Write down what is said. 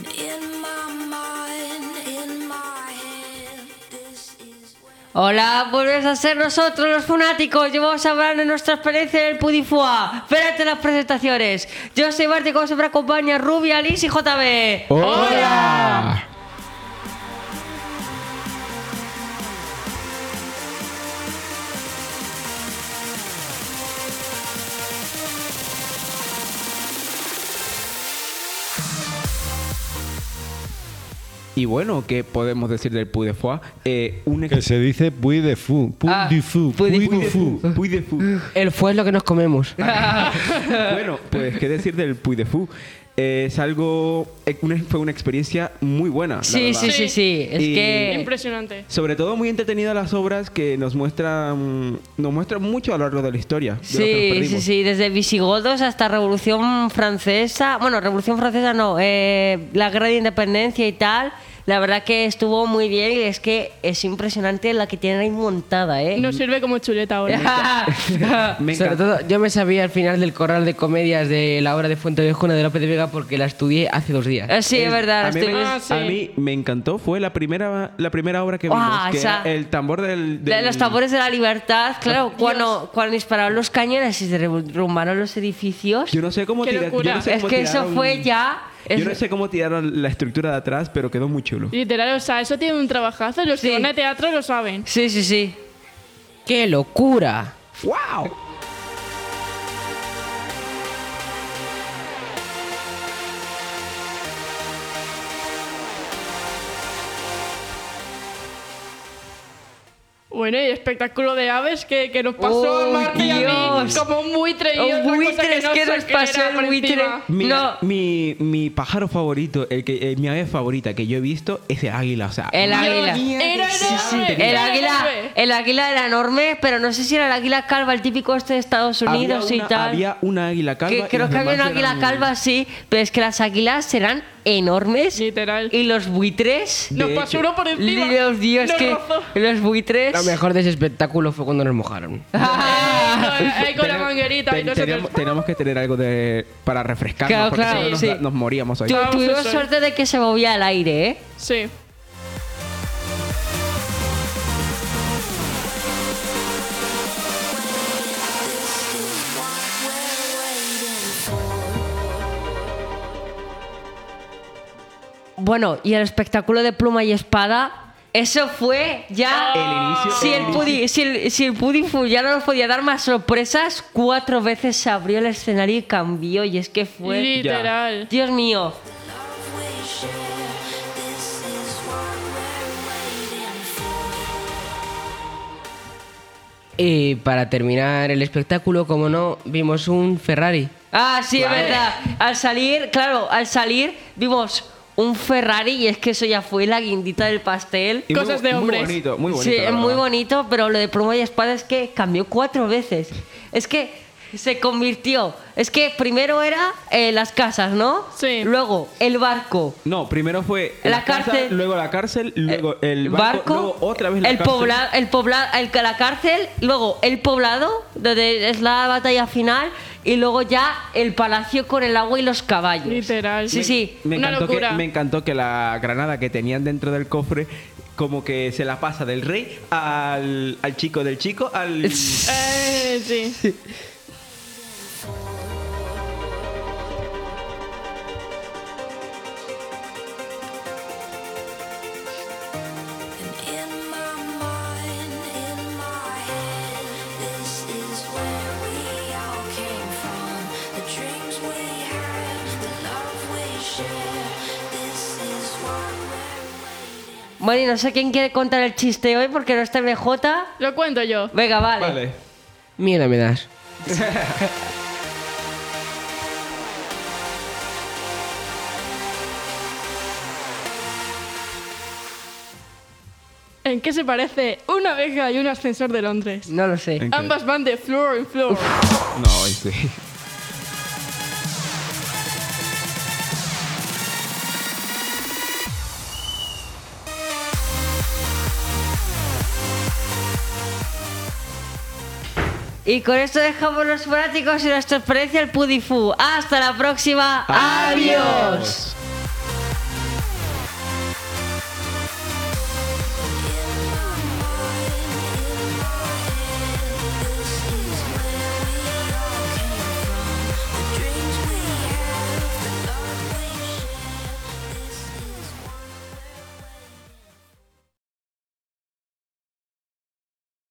Hola, vuelves a ser nosotros los fanáticos y vamos a hablar de nuestra experiencia en el Pudifua. Espérate las presentaciones. Yo soy Marti, como siempre acompaña Rubia, Liz y JB. ¡Hola! Y bueno, ¿qué podemos decir del Puy de Fou? Que se dice Puy de Fou. Puy de Fou. Puy de Puy de Fou. Puy de Fou. El fue es lo que nos comemos. Bueno, pues qué decir del Puy de Fou. Es algo... fue una experiencia muy buena, la Sí. verdad. Es Y- que... Impresionante. Sobre todo muy entretenidas las obras que nos muestran mucho a lo largo de la historia. De lo que nos perdimos. Sí. Desde visigodos hasta Revolución Francesa. Bueno, Revolución Francesa no. La Guerra de Independencia y tal. La verdad que estuvo muy bien y es que es impresionante la que tienen ahí montada, ¿eh? Nos sirve como chuleta ahora. Me Sobre encanta. todo, yo me sabía al final del corral de comedias de la obra de Fuente de Ojuna de López de Vega porque la estudié hace 2 días. Sí, es verdad. A mí, estoy- a mí me encantó, fue la primera obra que vimos, Ah, que esa- era el tambor del... De los tambores de la libertad, claro, Dios. cuando dispararon los cañones y se derrumbaron los edificios. Yo no sé cómo Qué tiraron. locura. Es que eso fue ya... Yo no sé cómo tiraron la estructura de atrás, pero quedó muy chulo. Literal, o sea, eso tiene un trabajazo. Los Sí. que van a teatro lo saben. Sí. ¡Qué locura! ¡Wow! Bueno, y espectáculo de aves que nos pasó a ¡Oh, Marta y a mí Dios! como un buitre y otra cosa Buitres, no que sé nos qué pasó era el por buitre. encima. Mira, No. mi pájaro favorito, mi ave favorita que yo he visto es el águila. O sea, El madre águila. mía, Era que enorme. sí, El águila era enorme, pero no sé si era el águila calva, el típico este de Estados Unidos y tal. Había una águila calva. Que y creo los que había una demás águila eran- calva, sí, pero es que las águilas eran enormes. Literal. Y los buitres... Nos de pasó hecho, uno por encima. Dios, Nos que rozó. los buitres... Lo mejor de ese espectáculo fue cuando nos mojaron. Ahí con la manguerita y nosotros. Tenemos que tener algo para refrescarnos, Claro, porque claro, si no sí. nos moríamos hoy. Tuvimos Vamos, suerte de que se movía el aire, ¿eh? Sí. Bueno, y el espectáculo de pluma y espada, eso fue ya... El inicio. Si el Pudifú ya no nos podía dar más sorpresas, 4 veces se abrió el escenario y cambió. Y es que fue... Literal. Dios mío. Y para terminar el espectáculo, como no, vimos un Ferrari. Ah, sí, es verdad. Al salir vimos un Ferrari y es que eso ya fue la guindita del pastel. Y Cosas de hombres. Muy bonito, muy bonito. Sí, la es muy verdad. bonito, pero lo de pluma y espada es que cambió 4 veces. Es que se convirtió. Es que primero era las casas, ¿no? Sí. Luego el barco. No, primero fue La casa, cárcel. luego la cárcel, luego el barco, luego otra vez la el cárcel. la cárcel, luego el poblado, donde es la batalla final, y luego ya el palacio con el agua y los caballos. Literal. Sí. Me Una encantó, locura. me encantó que la granada que tenían dentro del cofre como que se la pasa del rey al chico, del chico al... Sí. Bueno, y no sé quién quiere contar el chiste hoy porque no está BJ. Lo cuento yo. Venga, vale. Vale. Miedo me das. ¿En qué se parece una abeja y un ascensor de Londres? No lo sé. ¿En qué? Ambas van de floor en floor. No, sí. Y con esto dejamos los fanáticos y nuestra experiencia el Pudifú. Hasta la próxima. Adiós.